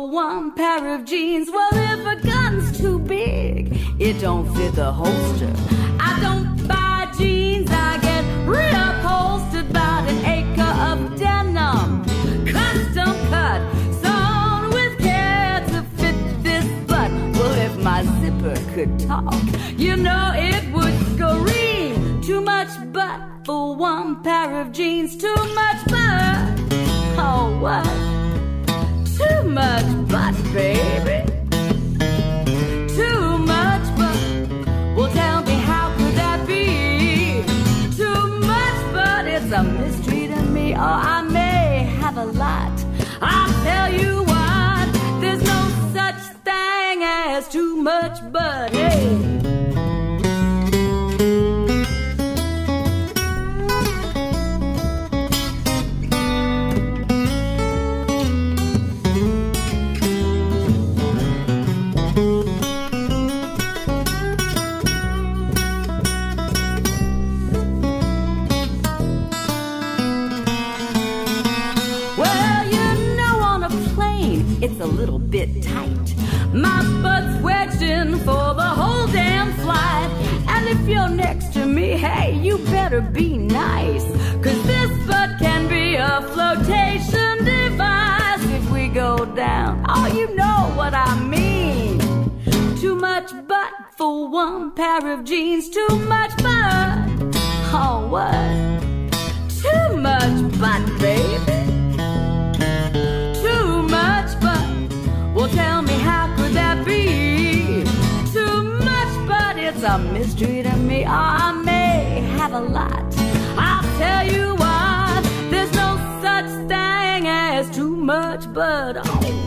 for one pair of jeans. Well, if a gun's too big, it don't fit the holster. I don't buy jeans, I get reupholstered. About an acre of denim, custom cut, sewn with care to fit this butt. Well, if my zipper could talk, you know it would scream. Too much butt for one pair of jeans. Too much butt. Oh, what? Too much butt, baby. Too much butt. Well, tell me, how could that be? Too much butt, it's a mystery to me. Or I may have a lot. I'll tell you what, there's no such thing as too much butt. Hey. It's a little bit tight. My butt's wedged in for the whole damn flight. And if you're next to me, hey, you better be nice. 'Cause this butt can be a flotation device. If we go down, oh, you know what I mean. Too much butt for one pair of jeans. Too much butt. Oh, what? Too much butt, baby. Well, tell me, how could that be? Too much, but it's a mystery to me. Oh, I may have a lot. I'll tell you what, there's no such thing as too much, but oh.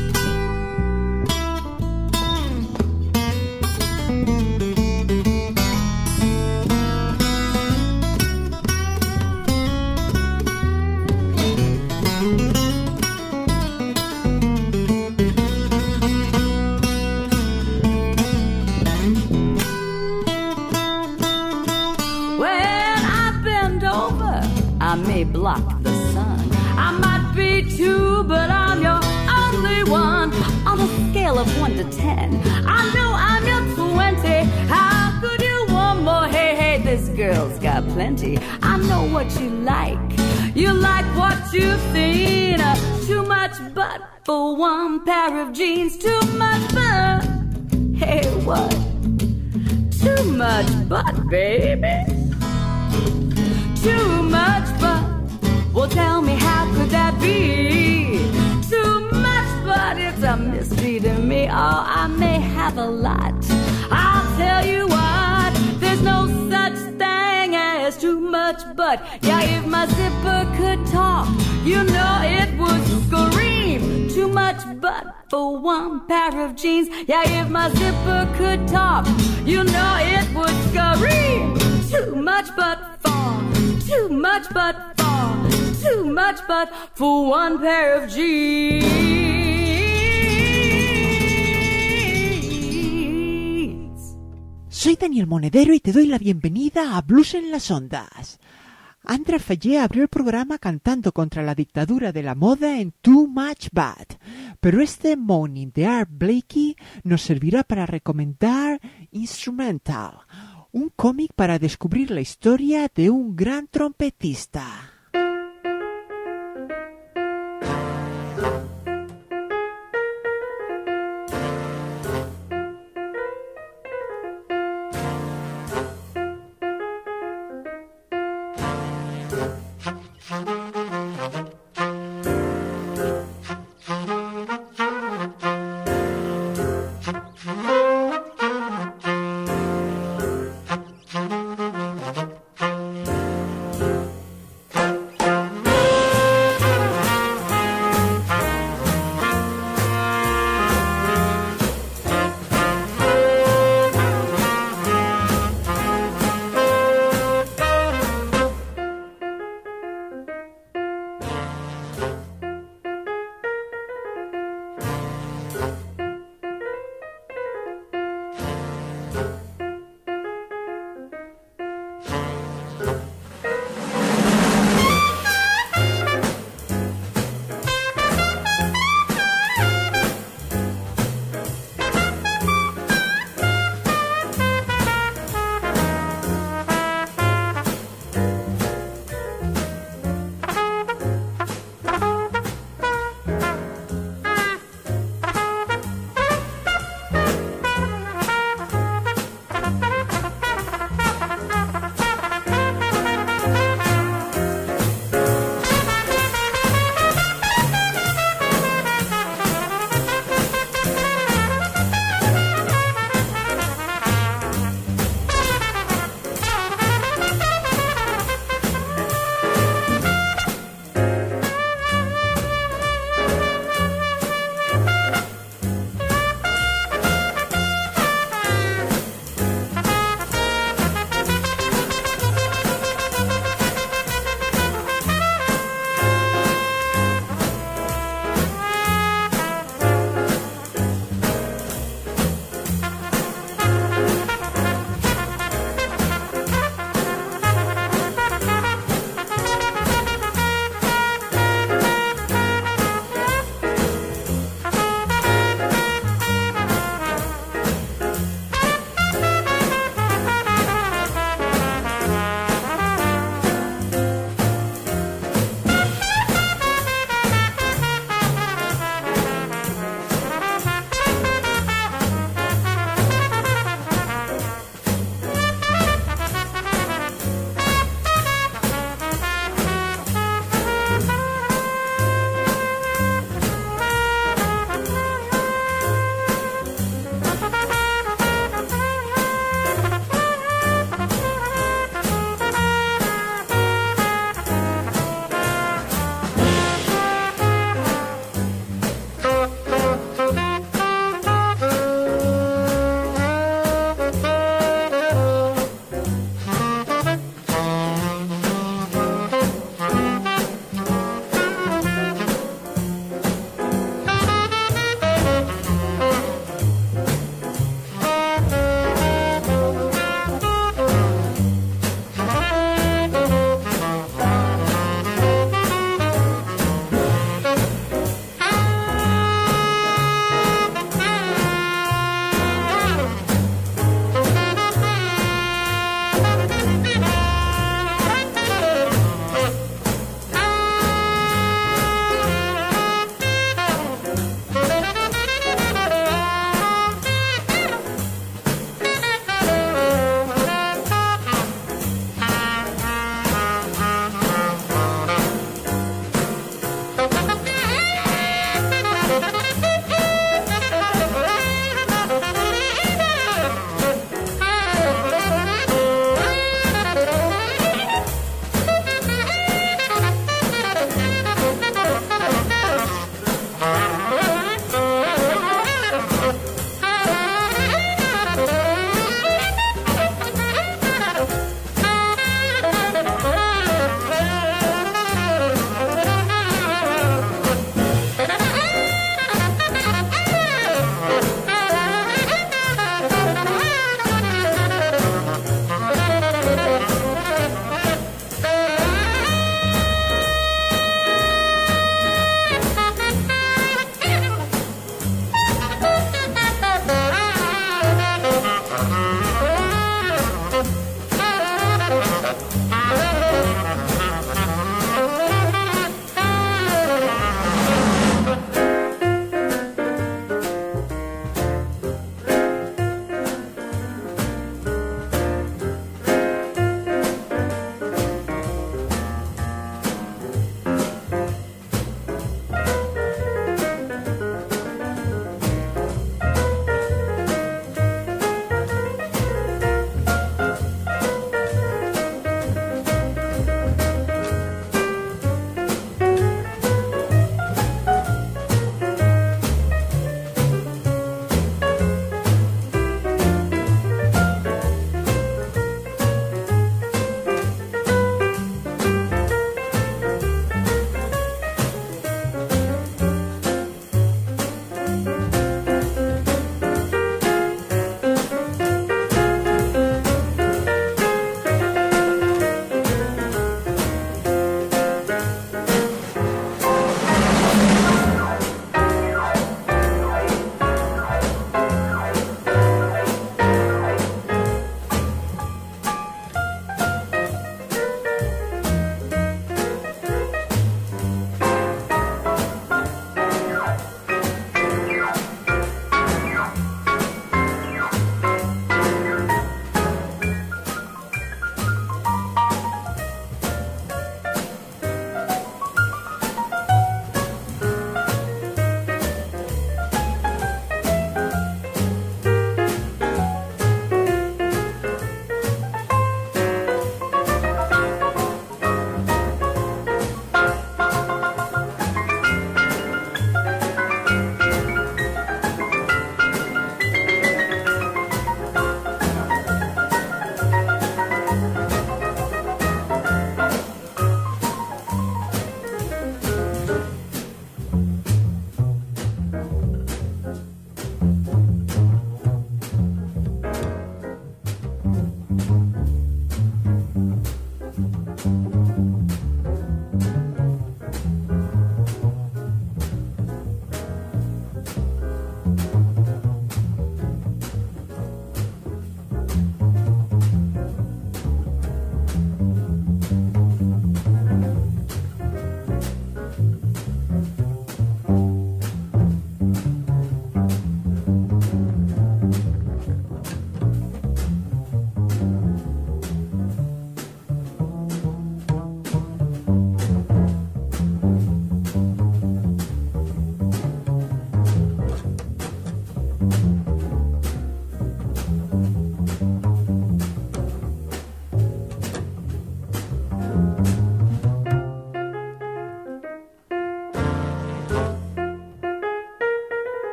I may block the sun. I might be two, but I'm your only one. On a scale of 1 to 10, I know I'm your 20. How could you want more? Hey, hey, this girl's got plenty. I know what you like. You like what you've seen. Too much butt for one pair of jeans. Too much butt. Hey, what? Too much butt, baby. Too much butt. Well, tell me, how could that be? Too much butt, it's a mystery to me. Oh, I may have a lot. I'll tell you what, there's no such thing as too much butt. Yeah, if my zipper could talk, you know it would scream. Too much butt for one pair of jeans. Yeah, if my zipper could talk, you know it would scream. Too much butt for, too much butt for, too much butt for one pair of jeans. Soy Daniel Monedero y te doy la bienvenida a Blues en las Ondas. Andra Fallé abrió el programa cantando contra la dictadura de la moda en Too Much Butt, pero este Morning de Art Blakey nos servirá para recomendar Instrumental, un cómic para descubrir la historia de un gran trompetista.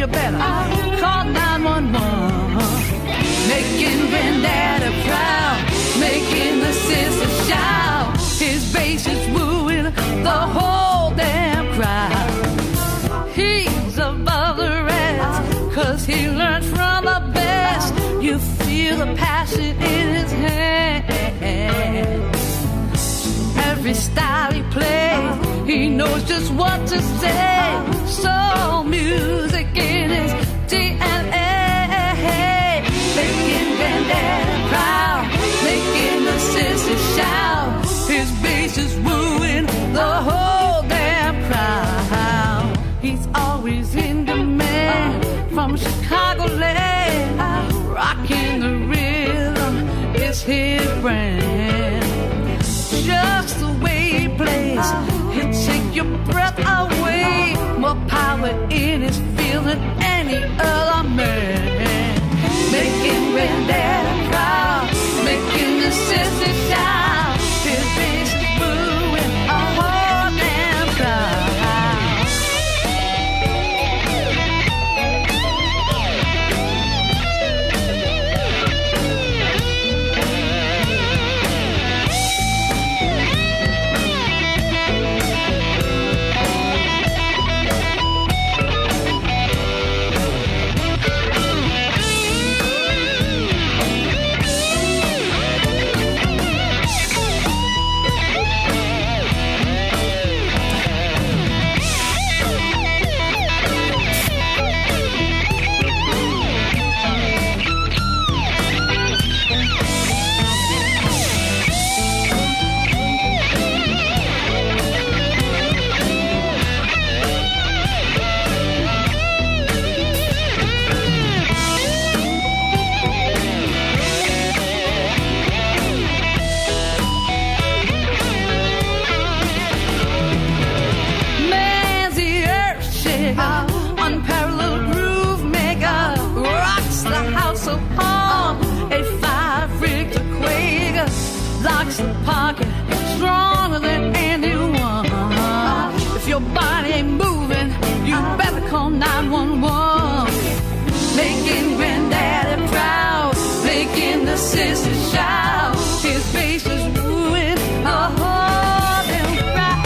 you better call 911. Making Granddaddy proud, making the sister shout. His bass is wooing the whole damn crowd. He's above the rest, 'cause he learned from the best. You feel the passion in his hand. Every style he plays, he knows just what to say. Soul music in his DNA. Making Granddaddy proud, making the sister shout. His bass is wooing the whole damn crowd. He's always in demand from Chicagoland. Rocking the rhythm is his brand. Just the way he plays, he'll take your breath away. More power in his feel than any other man. Making Granddaddy proud, making the sister shout. His bass is booing a whole damn crowd. Unparalleled groove maker, rocks the house of palm. A 5-Richter Quaker locks the pocket stronger than anyone. If your body ain't moving, you better call 911. Making Granddaddy proud, making the sister shout. His bass is wooing a whole damn crowd.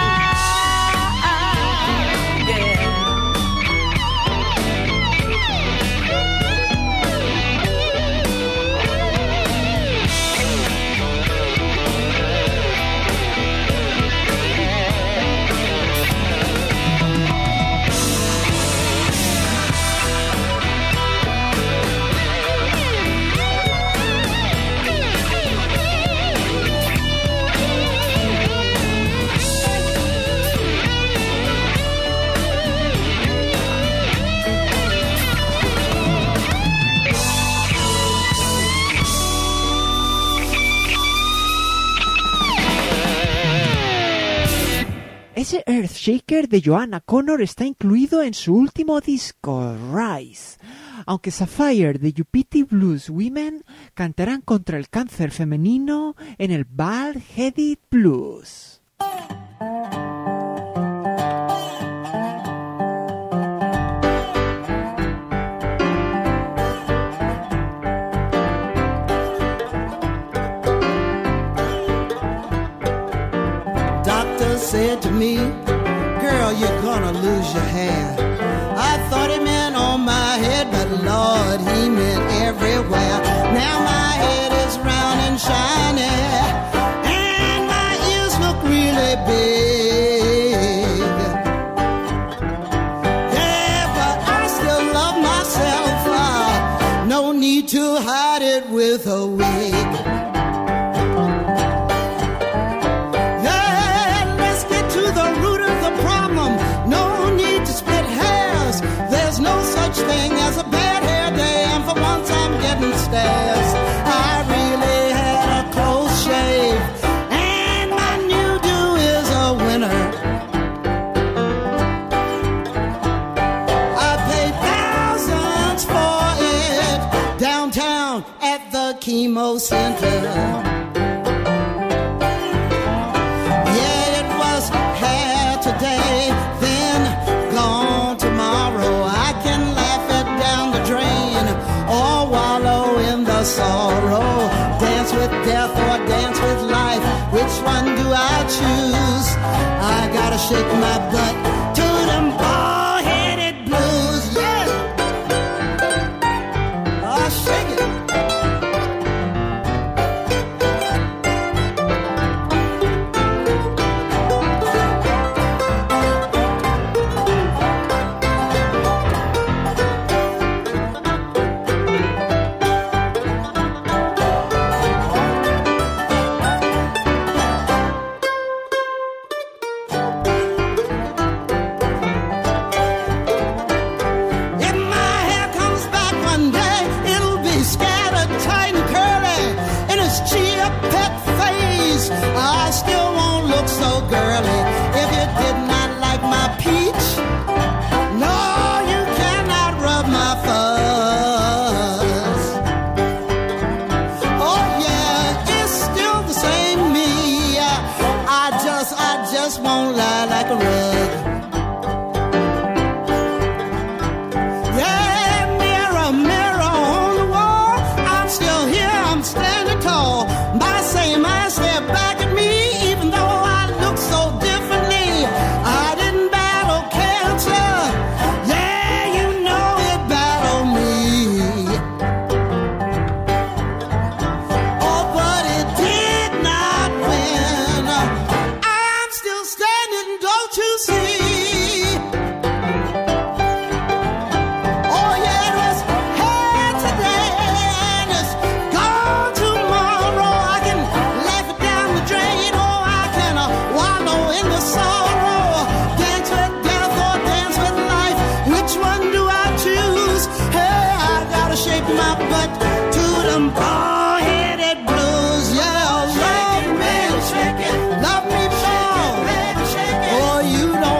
Ese Earthshaker de Joanna Connor está incluido en su último disco, Rise. Aunque Sapphire de Yupiti Blues Women cantarán contra el cáncer femenino en el Bald Headed Blues. Said to me, girl, you're gonna lose your hair. I thought he meant on my head, but Lord, he meant everywhere. Now my head is round and shiny, and my ears look really big. Yeah, but I still love myself. No need to hide it with a wig. Thing as a bad hair day, and for once I'm getting stares. I really had a close shave, and my new do is a winner. I paid thousands for it downtown at the chemo center. Yeah, it was hair today, then gone tomorrow. I can choose. I gotta shake my butt to them bald-headed blues. Yeah, I'll shake it. I still won't look so girly if you did not like my peach. No, you cannot rub my fuzz. Oh yeah, it's still the same me. I just won't lie like a rug. Yeah, mirror, mirror on the wall, I'm still here, I'm standing tall. My same eyes stare back at me, even though I look so differently. I didn't battle cancer, yeah, you know it battled me. Oh, but it did not win. I'm still standing, don't you see? Oh yeah, it was here today and it's gone tomorrow. I can laugh it down the drain, or I can wallow in the sorrow. Dance with death or dance with life, which one do I choose? Hey, I gotta shake my butt to them bald-headed blues. Yeah, love me, love me, oh, you don't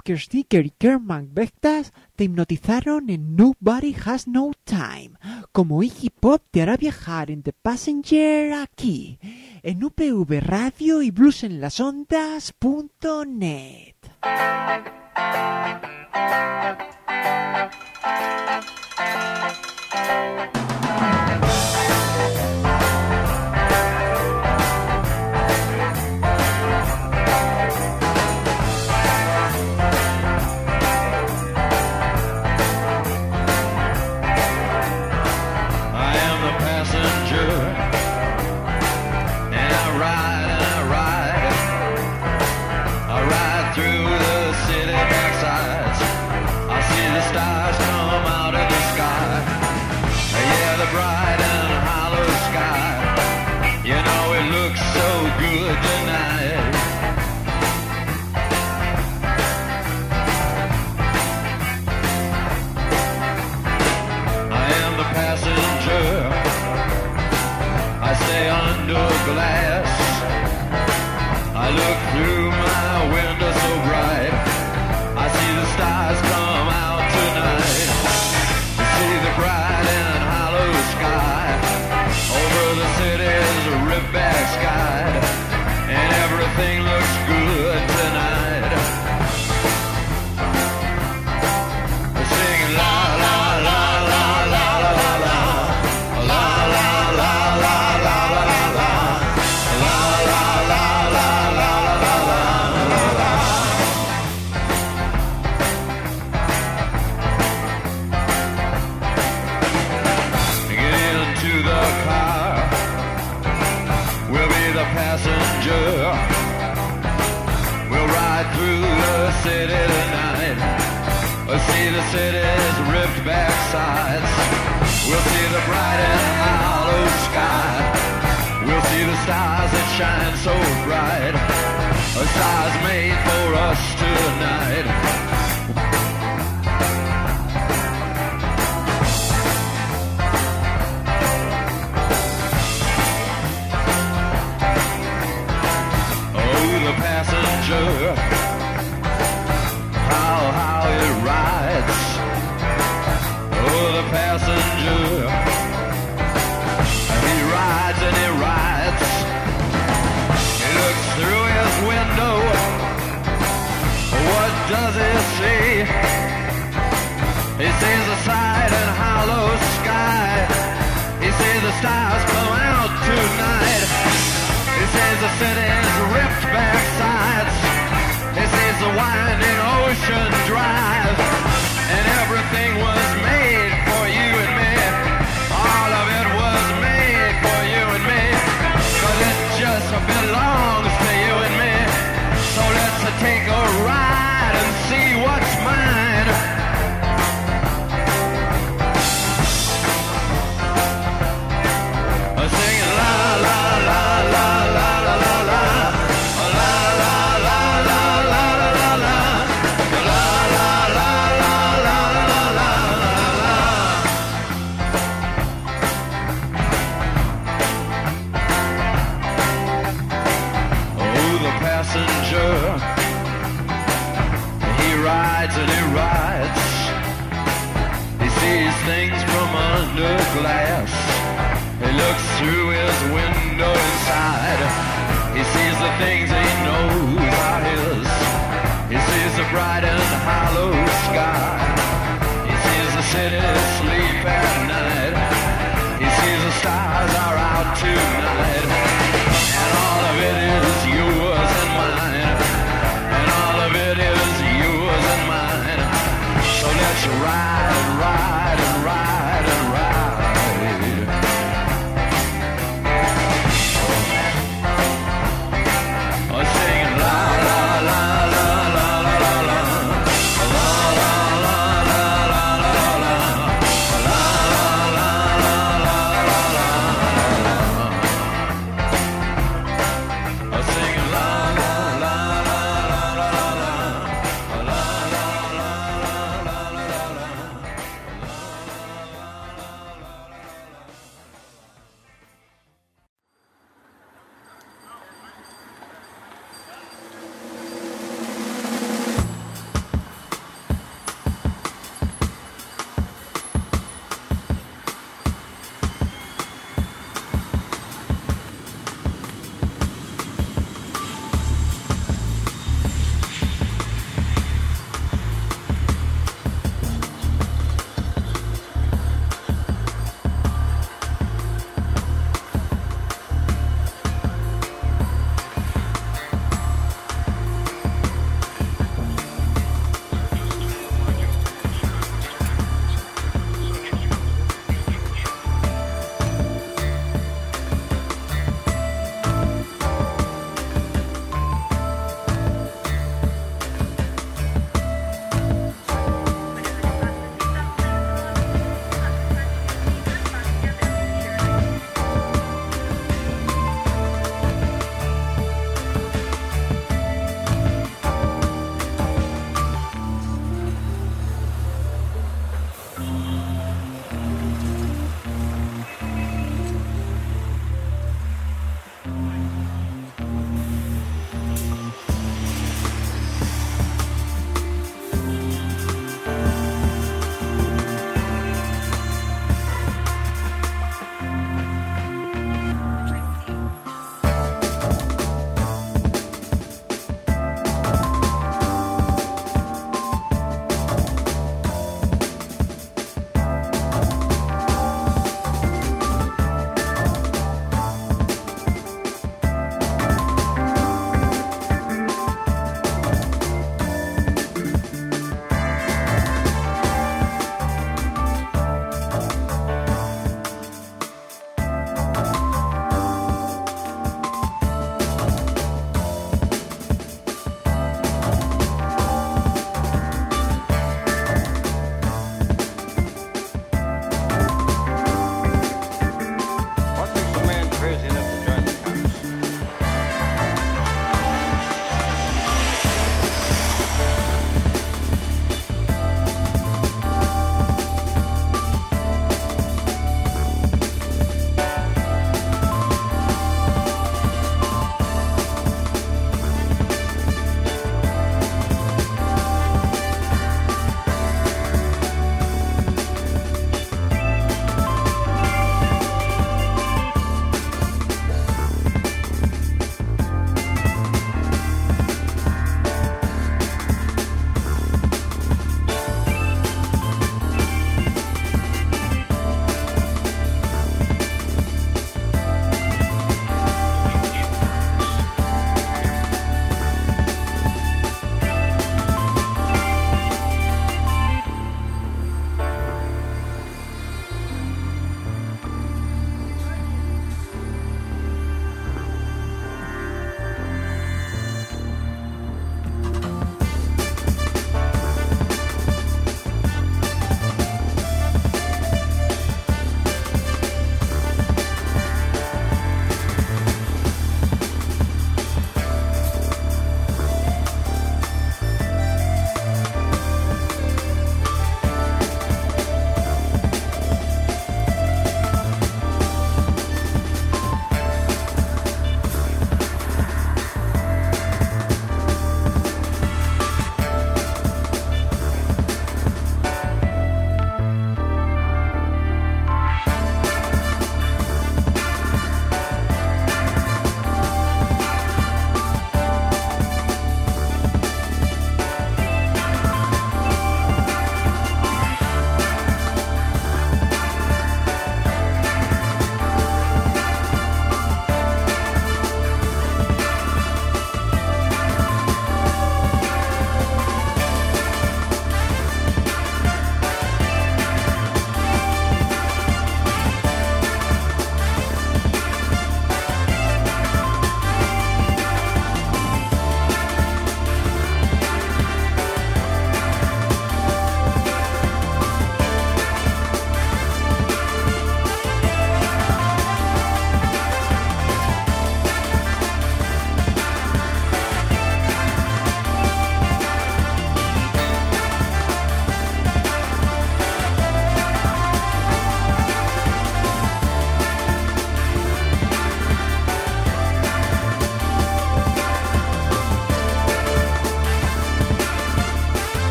Kersticker y Kerman Bektas te hipnotizaron en Nobody Has No Time, como Iggy Pop te hará viajar en The Passenger aquí, en UPV Radio y bluesenlasondas.net. Glass. I look through my window so bright. I see the stars come out tonight. I see the bright and hollow sky over the city's ripped-back sky, and everything looks good tonight. We're singing la la la la la la la la la la la la la la. Passenger, we'll ride through the city tonight. We'll see the city's ripped back sides. We'll see the bright and hollow sky. We'll see the stars that shine so bright. A stars made for us tonight. Passenger, how it rides. Oh, the passenger, he rides and he rides. He looks through his window. What does he see? He sees the side and hollow sky. He sees the stars come out tonight. He sees the city's ripped back sides. He sees the winding ocean drive. And everything was made for you and me. All of it was made for you and me. But it just belongs to you and me. So let's take a ride and see what's mine. Singing la la la la la la la la la la la la la la Oh, the passenger, he rides and he rides. He sees things from under glass. He looks through his window inside. He sees the things he knows are his. He sees the bright and hollow sky. He sees the city sleep at night. He sees the stars are out tonight. And all of it is yours and mine. And all of it is yours and mine. So let's ride and ride and ride and ride. Singing la la la la la la la la la la la la la la la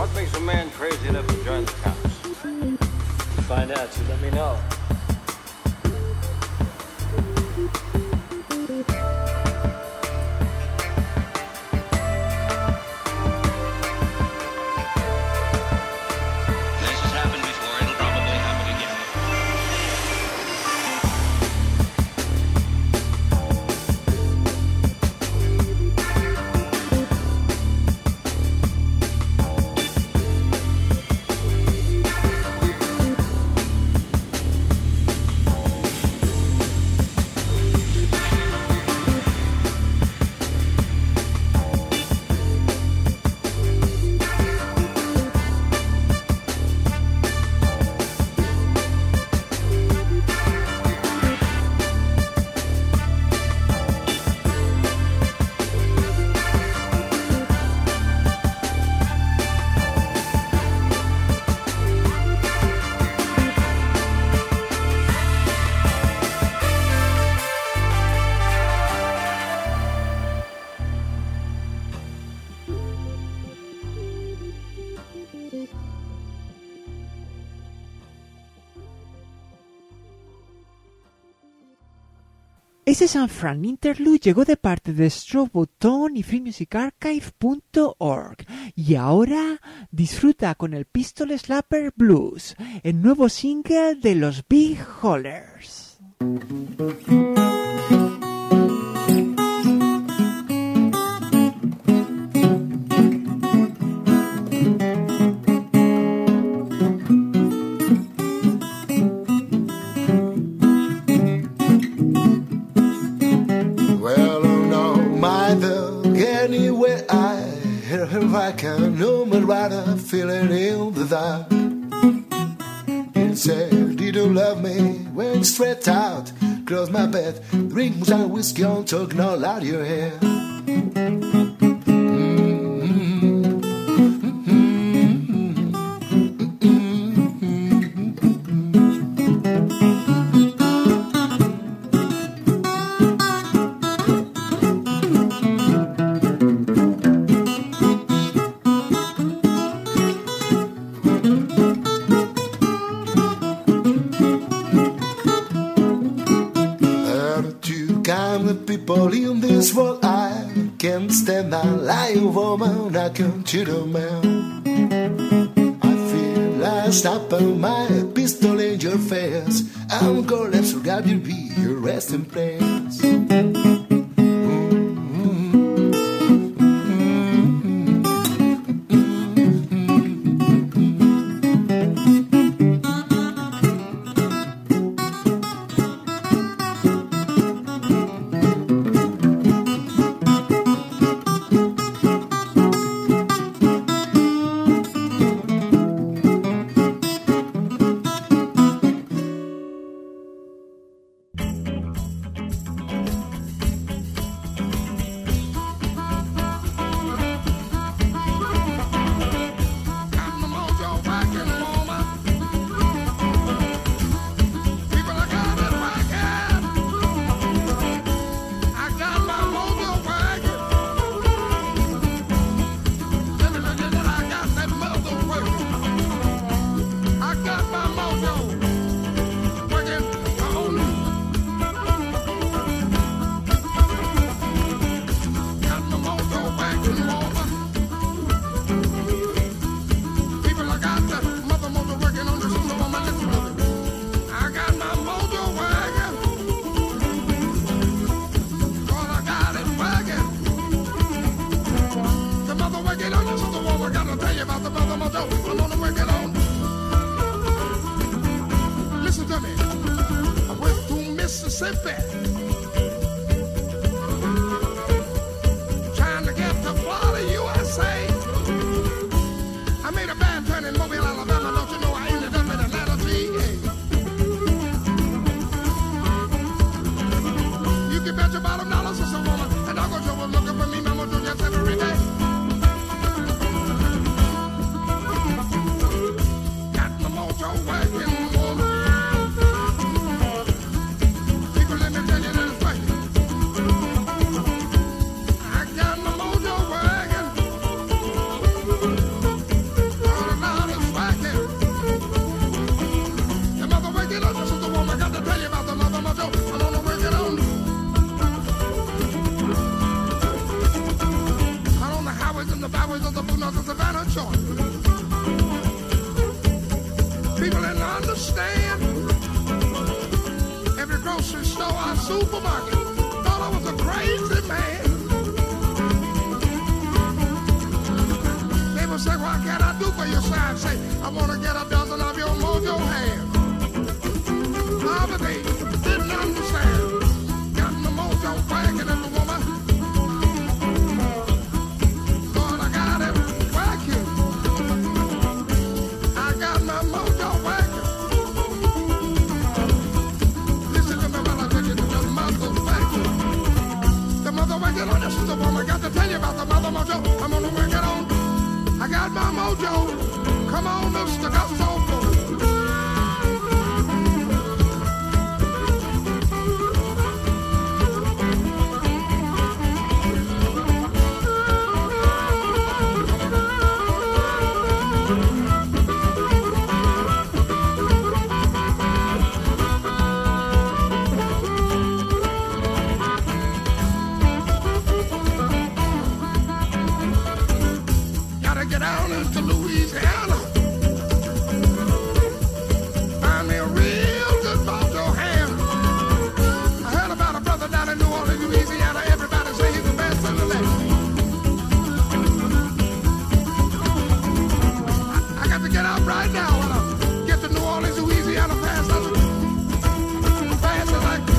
What makes a man crazy enough to join the cops? Find out, you let me know. Ese San Fran Interlude llegó de parte de Stroboton y freemusicarchive.org. Y ahora disfruta con el Pistol Slapper Blues, el nuevo single de los Big Hollers. I can no more rather feeling in the dark. It said you don't love me, went straight out, close my bed, drink some whiskey on, talking all out your hair. In this world I can't stand a lying woman, I can't cheat a man. I feel like snapping my pistol in your face. I'm gonna let you grab your be your resting place. People, let me tell find a choice. People didn't understand. Every grocery store or supermarket thought I was a crazy man. They would say, what can I do for you, sir? I'd say, I want to get a dozen of your mojo hands. But they didn't understand. Got the mojo wagging in the woman. Lord, I got it wagging. I got my mojo wagging. Listen to me while I take you to the mother wagging. The mother wagging on, this is the woman. Got to tell you about the mother mojo. I'm gonna work it on. I got my mojo. Come on, Mr. Gusto. Get down into Louisiana. Find me a real good mojo hand. I heard about a brother down in New Orleans, Louisiana. Everybody say he's the best in the land. I got to get out right now when I get to New Orleans, Louisiana, fast as I can.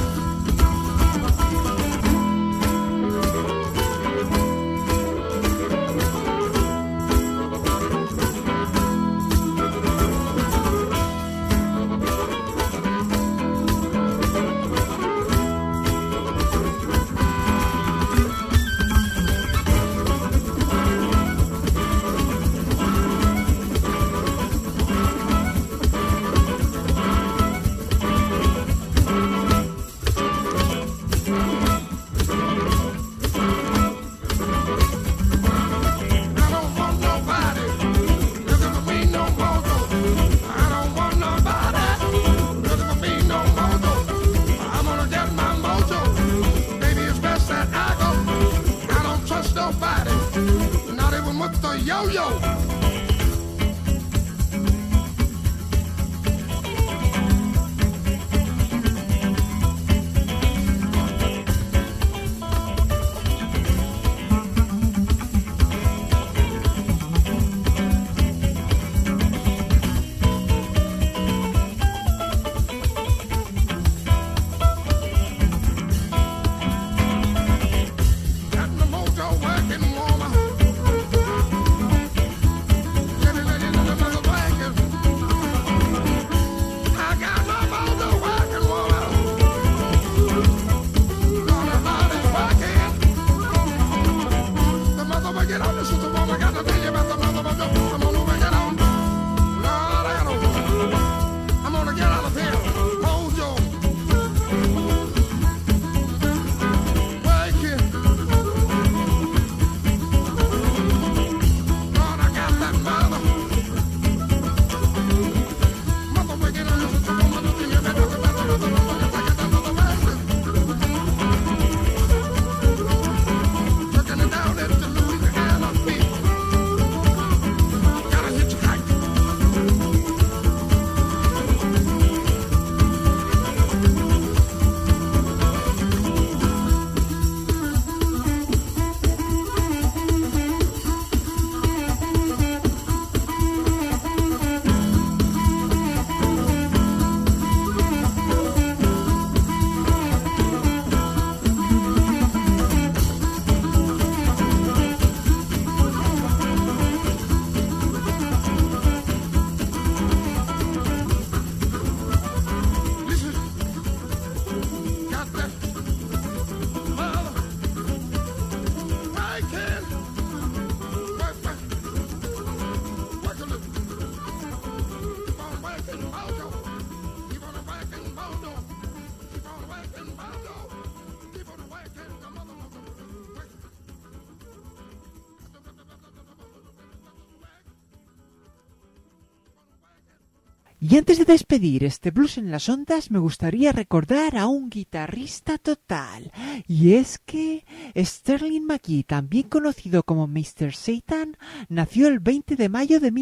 Y antes de despedir este blues en las ondas, me gustaría recordar a un guitarrista total. Y es que Sterling McGee, también conocido como Mr. Satan, nació el 20 de mayo de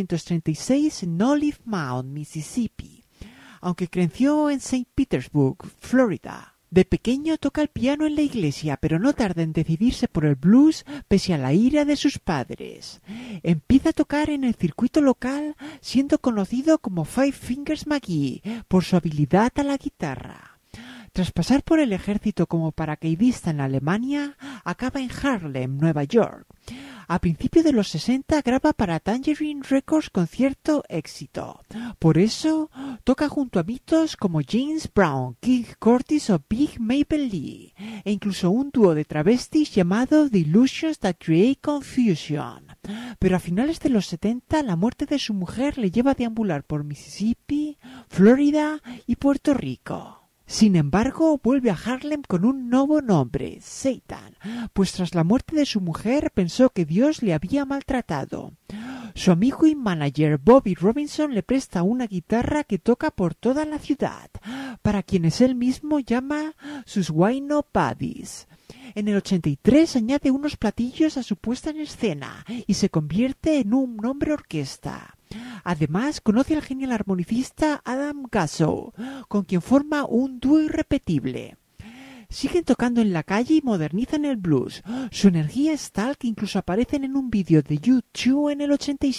1936 en Olive Mound, Mississippi, aunque creció en St. Petersburg, Florida. De pequeño toca el piano en la iglesia, pero no tarda en decidirse por el blues pese a la ira de sus padres. Empieza a tocar en el circuito local, siendo conocido como Five Fingers McGee por su habilidad a la guitarra. Tras pasar por el ejército como paracaidista en Alemania, acaba en Harlem, Nueva York. A principios de los 60 graba para Tangerine Records con cierto éxito. Por eso toca junto a mitos como James Brown, Keith Curtis o Big Maple Lee, e incluso un dúo de travestis llamado The Illusions That Create Confusion. Pero a finales de los 70 la muerte de su mujer le lleva a deambular por Mississippi, Florida y Puerto Rico. Sin embargo, vuelve a Harlem con un nuevo nombre, Satan, pues tras la muerte de su mujer pensó que Dios le había maltratado. Su amigo y manager Bobby Robinson le presta una guitarra que toca por toda la ciudad, para quienes él mismo llama sus Wino Buddies. En el 83 añade unos platillos a su puesta en escena y se convierte en un hombre orquesta. Además, conoce al genial armonicista Adam Gasso, con quien forma un dúo irrepetible. Siguen tocando en la calle y modernizan el blues. Su energía es tal que incluso aparecen en un vídeo de U2 en el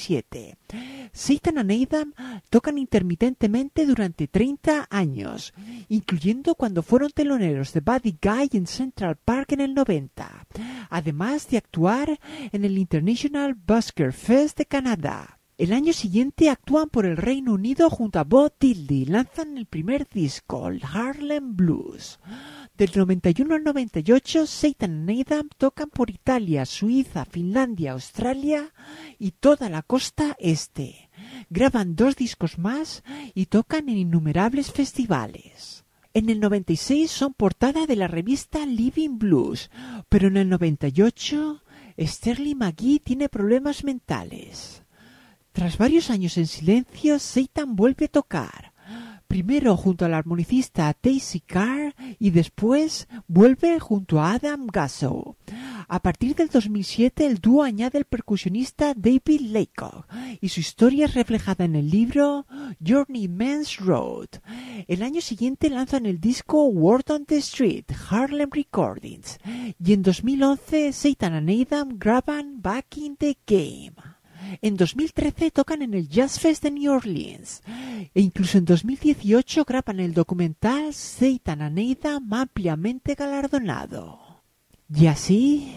87. Satan y Adam tocan intermitentemente durante 30 años, incluyendo cuando fueron teloneros de Buddy Guy en Central Park en el 90, además de actuar en el International Busker Fest de Canadá. El año siguiente actúan por el Reino Unido junto a Bo Diddley, lanzan el primer disco, el Harlem Blues. Del 91 al 98, Satan y Adam tocan por Italia, Suiza, Finlandia, Australia y toda la costa este. Graban 2 discos más y tocan en innumerables festivales. En el 96 son portada de la revista Living Blues, pero en el 98 Sterling McGee tiene problemas mentales. Tras varios años en silencio, Satan vuelve a tocar. Primero junto al armonicista Daisy Carr y después vuelve junto a Adam Gasso. A partir del 2007 el dúo añade el percusionista David Laycock y su historia es reflejada en el libro Journey Men's Road. El año siguiente lanzan el disco Word on the Street, Harlem Recordings, y en 2011 Satan y Adam graban Back in the Game. En 2013 tocan en el Jazz Fest de New Orleans e incluso en 2018 graban el documental Satan and Adam, ampliamente galardonado. Y así,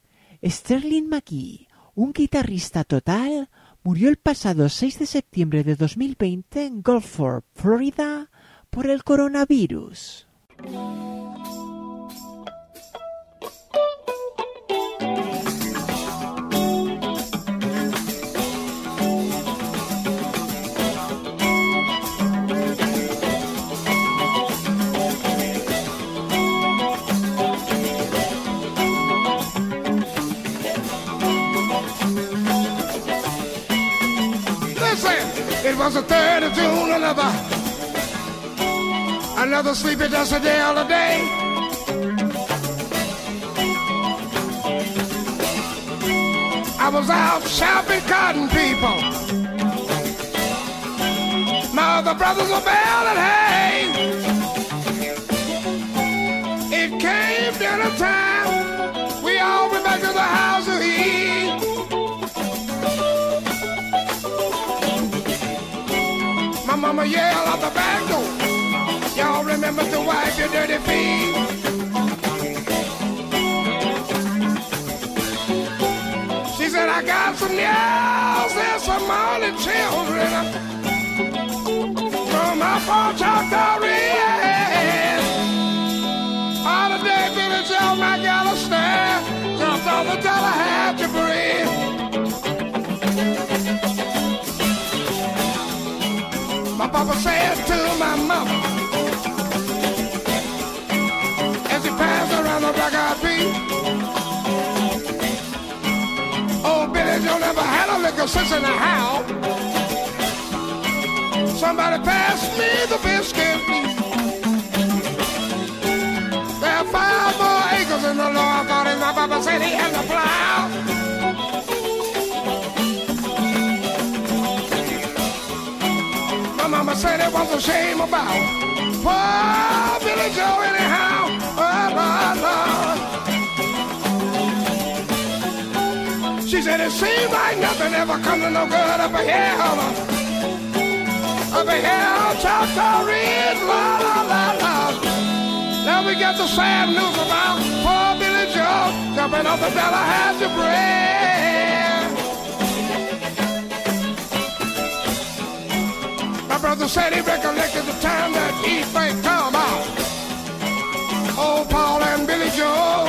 Sterling McGee, un guitarrista total, murió el pasado 6 de septiembre de 2020 en Gulfport, Florida, por el coronavirus. It was the 3rd of June, another sleepy dusty day holiday. I was out shopping cotton, people. My other brothers were baling hay. It came dinner time. We all went back to the house to eat. My mama yelled out the back door. Y'all remember to wipe your dirty feet. She said, I got some nails and some morning children from my poor Choctaw Red. All the day Billy Joe McAllister jumped on the Tallahatchie Bridge. My papa said to my mama as he passed around the black-eyed pea, old Billy Joe never had a lick of sense in the house. So Somebody pass me the biscuit, please. There are 5 more acres in the Lord God, and my papa said he had to plow. My mama said it was a shame about poor Billy Joe anyhow. Oh, Lord, Lord. She said it seemed like nothing ever come to no good up here, up here, Choctaw Ridge, la la la la. Now we got the sad news about poor Billy Joe jumping off the Tallahatchie Bridge. My brother said he recollected the time that he think come out. Old Paul and Billy Joe,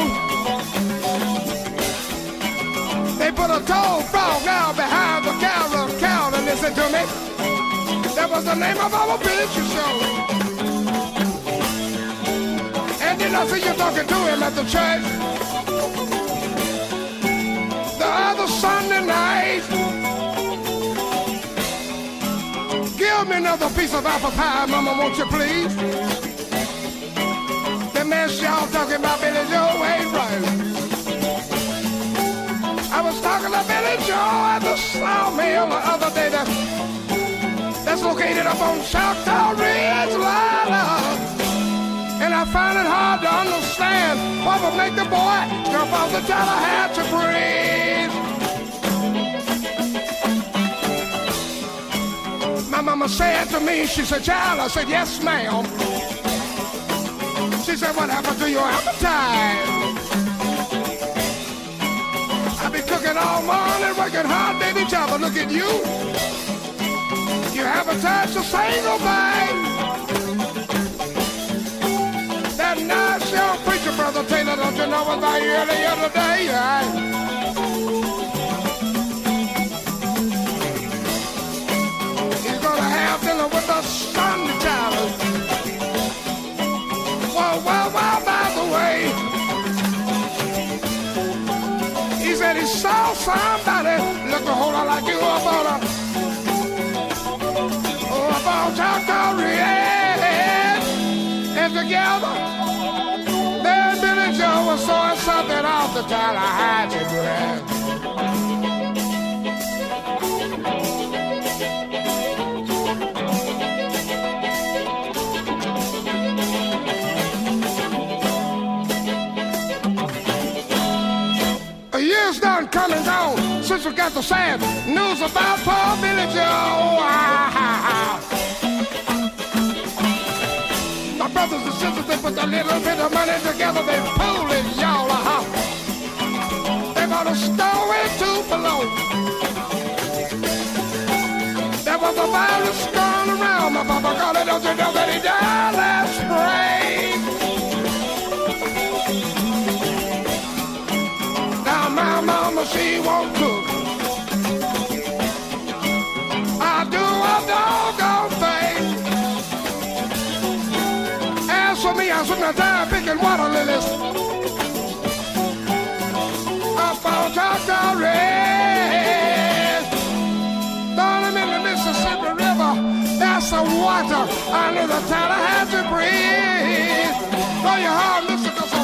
they put a tall frog out behind the cow and listen to me. That was the name of our picture show. And then I see you talking to him at the church the other Sunday night. Give me another piece of apple pie, mama, won't you please? The mess y'all talking about Billy Joe ain't right. I was talking to Billy Joe at the sawmill the other day that's located up on Choctaw Ridge, Lila. And I find it hard to understand what would make the boy jump off the Tallahatchie Bridge. My mama said to me, she said, child, I said, yes, ma'am. She said, what happened to your appetite? I've been cooking all morning, working hard, baby, child, but look at you. You haven't touched a single bite. That nice young preacher, Brother Taylor, don't you know was out here the other day? He's gonna have dinner with the Sunday child. Well, by the way, he said he saw somebody look a whole lot like you up on Choctaw Ridge, and together, there Billy Joe was throwing something off the Tallahatchie Bridge. A year's done come and gone since we got the sad news about poor Billy Joe. My brothers and sisters, they put a little bit of money together, they pulled it, y'all, They bought a story to below. There was a virus going around, my papa called it, don't you know that he died last spring? Now my mama, she won't cook. I do a doggone thing. For me, I spent my time picking water lilies up on Choctaw Ridge. Down in the Mississippi River, there's some water under the Tallahatchie Bridge. Throw your hard, Mr. Cusson.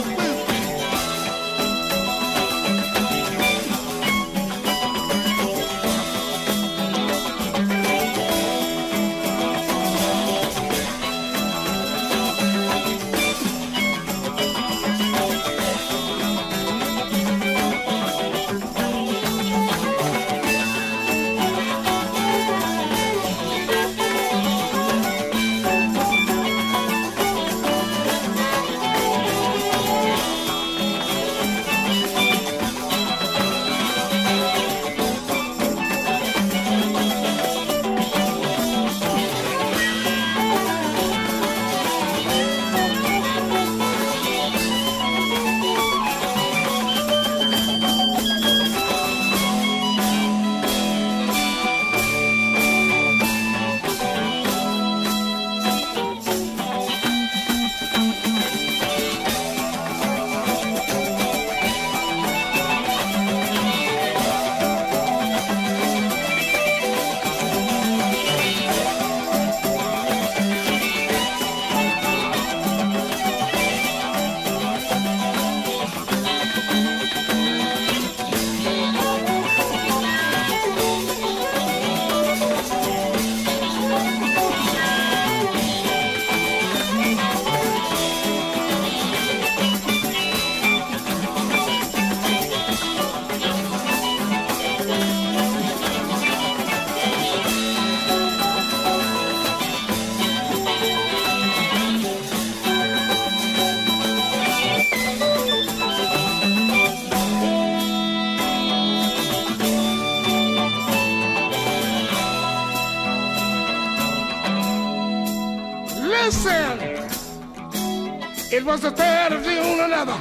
listen. It was the 3rd of June,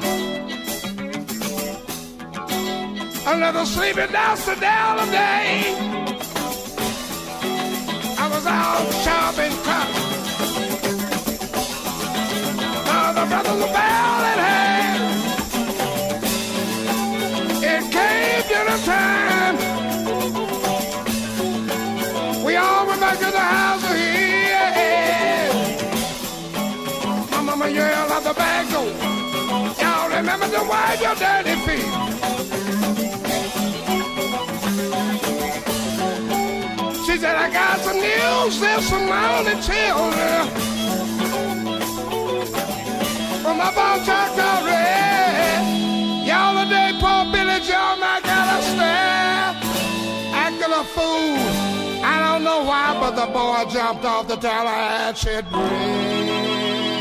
another sleepy Nostradamus day. I was out shopping cotton. The brothers were bowed in hand. It came dinner time. We all went back to the house here. My mama yelled out the back door. Y'all remember to wipe your dirty feet. She said, I got some news, there's some lonely children. From up on Chocolate, y'all today, poor Billy Joe, I gotta stare, acting a fool. I don't know why, but the boy jumped off the Tallahatchie Bridge.